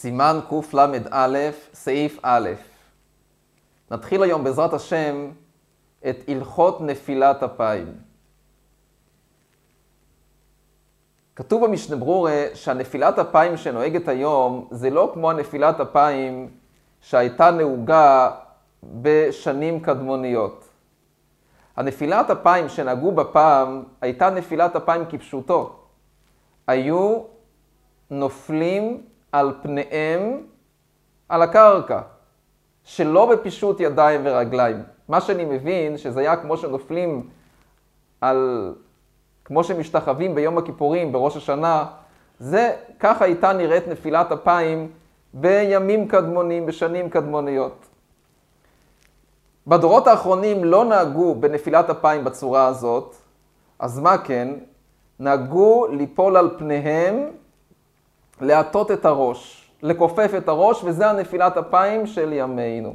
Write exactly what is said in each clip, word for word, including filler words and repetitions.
סימן קל"א, סעיף א'. נתחיל היום בעזרת השם את הלכות נפילת אפיים. כתוב במשנה ברורה שהנפילת אפיים שנוהגת היום זה לא כמו הנפילת אפיים שהייתה נהוגה בשנים קדמוניות. הנפילת אפיים שנהגו בפעם הייתה נפילת אפיים כפשוטו. היו נופלים על פניהם על הקרקע, שלא בפישוט ידיים ורגליים. מה שאני מבין שזה היה כמו שנופלים על, כמו שמשתחווים ביום הכיפורים, בראש השנה, זה ככה הייתה נראית נפילת אפיים בימים קדמונים, בשנים קדמוניות. בדורות האחרונים לא נהגו בנפילת אפיים בצורה הזאת, אז מה כן? נהגו ליפול על פניהם, להטות את הראש, לכופף את הראש, וזה הנפילת אפיים של ימינו.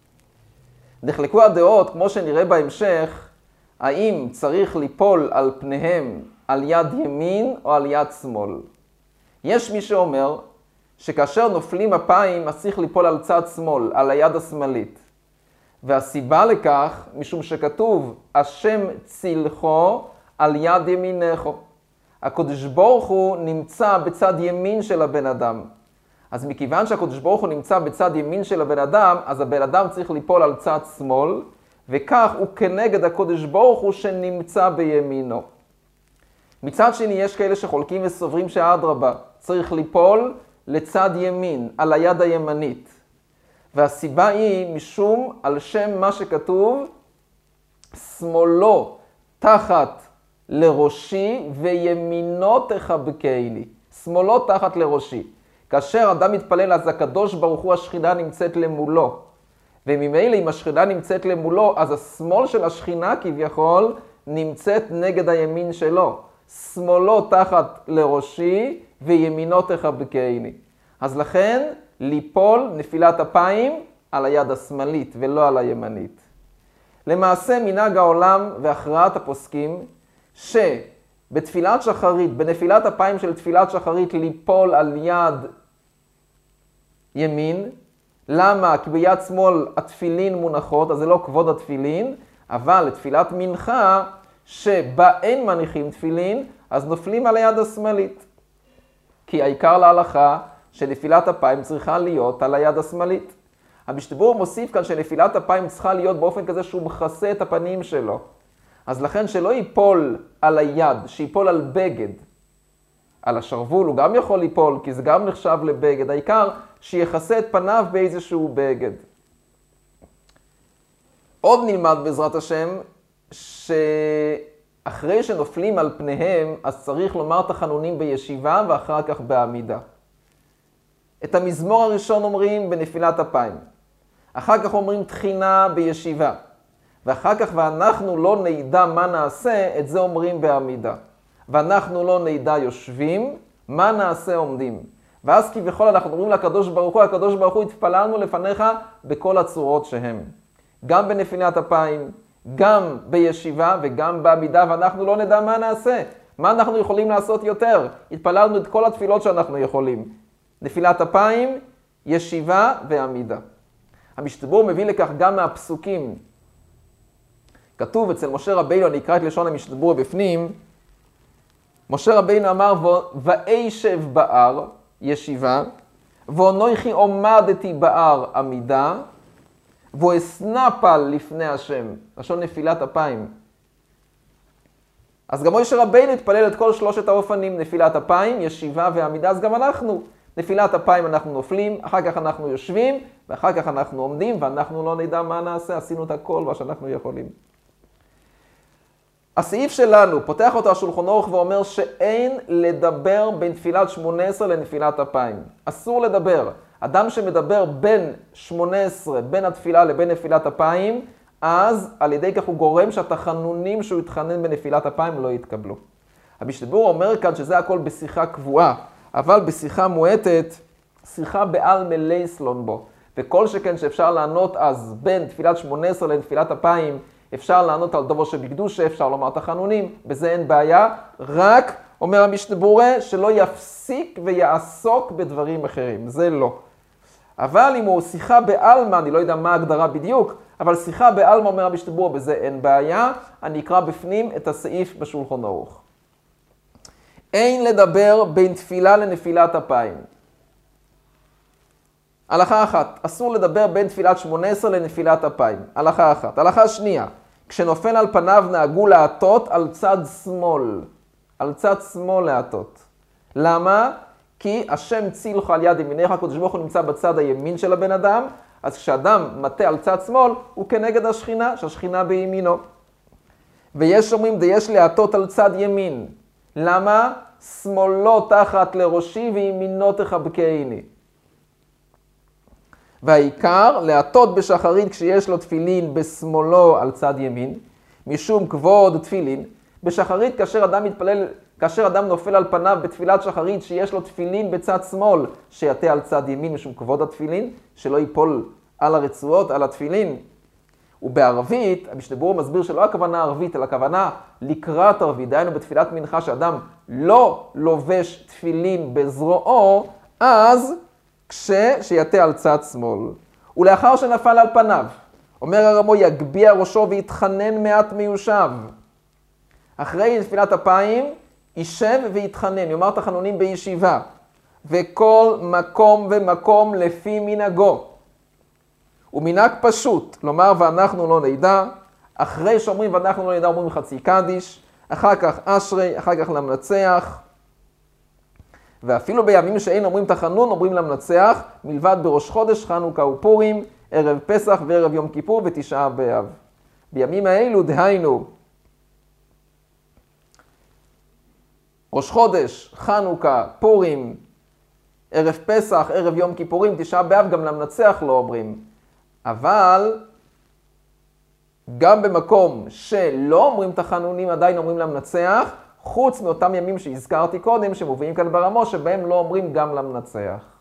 נחלקו הדעות, כמו שנראה בהמשך, האם צריך ליפול על פניהם על יד ימין או על יד שמאל. יש מי שאומר שכאשר נופלים אפיים, אז צריך ליפול על צד שמאל, על היד השמאלית. והסיבה לכך, משום שכתוב, השם צילחו על יד ימינךו. הקדוש ברוך הוא נמצא בצד ימין של הבן אדם. אז מכיוון שהקדוש ברוך הוא נמצא בצד ימין של הבן אדם, אז הבן אדם צריך ליפול על צד שמאל, וכך הוא כנגד הקדוש ברוך הוא שנמצא בימינו. מצד שני, יש כאלה שחולקים וסוברים שאדרבה, צריך ליפול לצד ימין, על היד הימנית. והסיבה היא משום על שם מה שכתוב, שמאלו תחת לראשי וימינו תחבקי לי. שמאלו תחת לראשי. כאשר אדם מתפלל, אז הקדוש ברוך הוא השכינה נמצאת למולו. וממילא אם השכינה נמצאת למולו, אז השמאל של השכינה כביכול נמצאת נגד הימין שלו. שמאלו תחת לראשי וימינו תחבקי לי. אז לכן ליפול נפילת אפיים על היד השמאלית ולא על הימנית. למעשה מנהג העולם והכרעת הפוסקים שבתפילת שחרית, בנפילת אפיים של תפילת שחרית ליפול על יד ימין. למה? כי ביד שמאל התפילין מונחות, אז זה לא כבוד התפילין, אבל לתפילת מנחה שבה אין מניחים תפילין, אז נופלים על היד השמאלית. כי העיקר להלכה שנפילת אפיים צריכה להיות על היד השמאלית. המשנה ברורה מוסיף כאן שנפילת אפיים צריכה להיות באופן כזה שהוא מכסה את הפנים שלו. אז לכן שלא ייפול על היד, שיפול על בגד. על השרוול הוא גם יכול ליפול, כי זה גם נחשב לבגד. העיקר שיחסה את פניו באיזשהו בגד. עוד נלמד בעזרת השם, שאחרי שנופלים על פניהם, אז צריך לומר תחנונים בישיבה ואחר כך בעמידה. את המזמור הראשון אומרים בנפילת אפיים. אחר כך אומרים תחינה בישיבה. ואחר כך ואנחנו לא נדע מה נעשה, את זה אומרים בעמידה. ואנחנו לא נדע יושבים, מה נעשה עומדים. ואז כביכול אנחנו אומרים לקדוש ברוך הוא, הקדוש ברוך הוא התפללנו לפניך בכל הצורות שהם. גם בנפילת אפיים, גם בישיבה וגם בעמידה, ואנחנו לא נדע מה נעשה. מה אנחנו יכולים לעשות יותר? התפללנו את כל התפילות שאנחנו יכולים. נפילת אפיים, ישיבה ועמידה. המשנה ברורה מביא לכך גם מהפסוקים. כתוב אצל משה רבינו, אני אקרא את לשון המשנה ברורה בפנים, משה רבינו אמר, ואשב בהר, ישיבה, ואנוכי עמדתי בהר, עמידה, ואסנפל לפני השם, לשון נפילת אפיים. אז גם משה רבינו התפלל את כל שלושת האופנים, נפילת אפיים, ישיבה ועמידה, אז גם אנחנו. נפילת אפיים אנחנו נופלים, אחר כך אנחנו יושבים, ואחר כך אנחנו עומדים, ואנחנו לא נדע מה נעשה, עשינו את הכל מה שאנחנו יכולים. הסעיף שלנו, פותח אותו השולחן ערוך ואומר שאין לדבר בין תפילת שמונה עשרה לנפילת אפיים. אסור לדבר. אדם שמדבר בין שמונה עשרה, בין התפילה לבין נפילת אפיים, אז על ידי כך הוא גורם שהתחנונים שהוא התחנן בנפילת אפיים לא יתקבלו. המשנה ברורה אומר כאן שזה הכל בשיחה קבועה, אבל בשיחה מועטת, שיחה בעל מלא סלון בו. וכל שכן שאפשר לענות אז בין תפילת שמונה עשרה לנפילת אפיים, אפשר לענות על דבר שבקדושה, אפשר לומר תחנונים, בזה אין בעיה, רק אומר המשנה ברורה, שלא יפסיק ויעסוק בדברים אחרים, זה לא. אבל אם הוא שיחה בעלמא, אני לא יודע מה ההגדרה בדיוק, אבל שיחה בעלמא אומר המשנה ברורה, בזה אין בעיה, אני אקרא בפנים את הסעיף בשולחן ערוך. אין לדבר בין תפילה לנפילת אפיים. הלכה אחת, אסור לדבר בין תפילת שמונה עשרה לנפילת אפיים. הלכה אחת. הלכה שנייה, כשנופל על פניו נהגו להטות על צד שמאל. על צד שמאל להטות. למה? כי השם צילך על יד ימינך, הקדוש ברוך הוא נמצא בצד הימין של הבן אדם, אז כשאדם מטה על צד שמאל, הוא כנגד השכינה, שהשכינה בימינו. ויש אומרים, יש להטות על צד ימין. למה? שמאלו תחת לראשי וימינו תחבקני. והעיקר, להטות בשחרית כשיש לו תפילין בשמאלו על צד ימין, משום כבוד תפילין. בשחרית כאשר אדם מתפלל, כאשר אדם נופל על פניו בתפילת שחרית שיש לו תפילין בצד שמאל, שיטה על צד ימין משום כבוד התפילין, שלא ייפול על הרצועות, על התפילין. ובערבית, המשנה ברורה מסביר שלא הכוונה ערבית, אלא הכוונה לקראת ערבית. דהיינו בתפילת מנחה שאדם לא לובש תפילין בזרועו, אז כשיטה על צד שמאל. ולאחר שנפל על פניו, אומר הרמו, יגביע ראשו ויתחנן מעט מיושב. אחרי נפילת אפיים, יישב ויתחנן, יאמר תחנונים בישיבה. וכל מקום ומקום לפי מנהגו. ומנהג פשוט, לומר ואנחנו לא נדע, אחרי שאומרים ואנחנו לא נדע אומרים חצי קדיש, אחר כך אשרי, אחר כך למנצח, ואפילו בימים שאין אומרים תחנון, אומרים למנצח, מלבד בראש חודש, חנוכה ופורים, ערב פסח וערב יום כיפור ותשעה באב. בימים האלו דהיינו, ראש חודש, חנוכה, פורים, ערב פסח, ערב יום כיפורים, תשעה באב, גם למנצח לא אומרים. אבל גם במקום שלא אומרים תחנונים, עדיין אומרים למנצח, חוץ מאותם ימים שהזכרתי קודם, שמובאים כאן ברמו, שבהם לא אומרים גם למנצח.